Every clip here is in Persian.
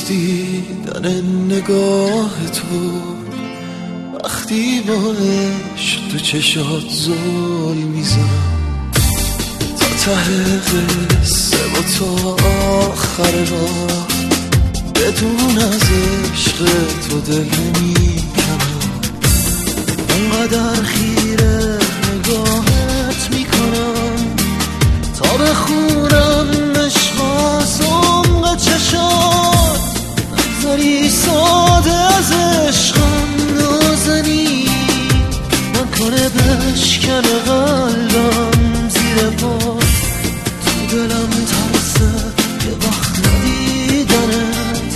دیدن نگاه تو، وقتی با عشق تو چشات زل میزنم تا ته قصه و تا آخر راه، بدون از عشق تو دل نمیکنم. اونقدر خیره نگاهت میکنم تا بخونم عشق از عمق چشات، نگذاری ساده از عشقم نازنی، نکنه بشکن قلبم زیر پا، تو دلم ترسه یه وقت ندیدنت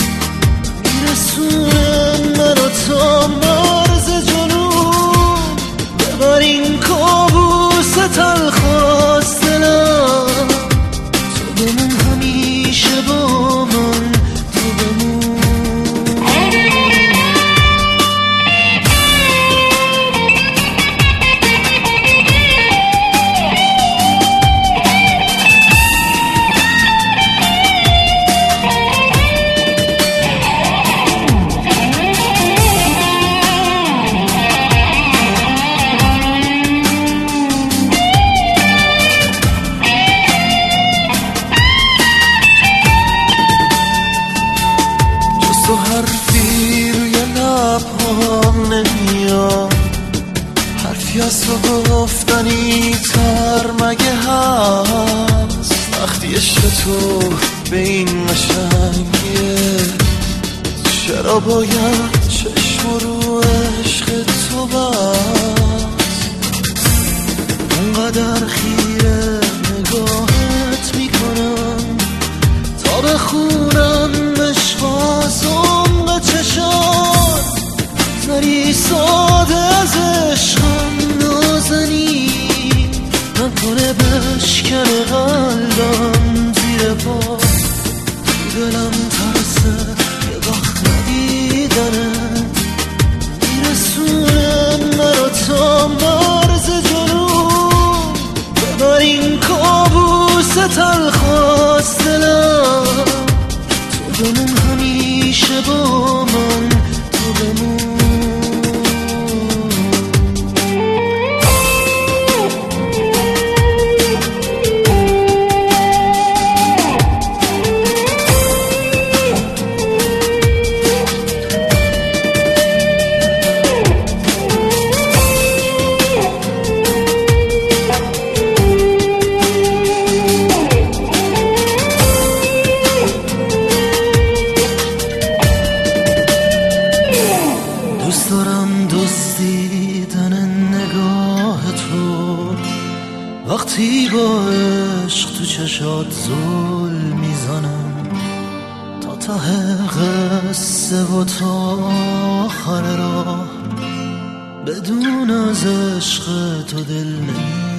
میرسونه منو تا مرز جنون، ببر این کابوس تلخ از دلم، تو بمون همیشه با من، تو بمون. تو حرفی روی لبهام نمیاد، حرفی از تو گفتنی تر مگه هست، وقتی عشق تو به این قشنگیه چرا باید چشم رو عشق تو بست. اونقدر خیره نگاهت میکنم تا بخونم عشق از عمق چشات، نگذاری ساده از عشقم نازنی، نکنه بشکن قلبم زیر پا، تو دلم ترسه یه وقت ندیدنت میرسونه منو تا مرز جنون، ببر این کابوس تلخ از دلم، تو بمون همیشه با من، تو بمون. دوست دارم دزدیدن نگاه تو، وقتی با عشق تو چشات زل میزنم تا ته قصه و تا آخر راه، بدون از عشق تو دل نمی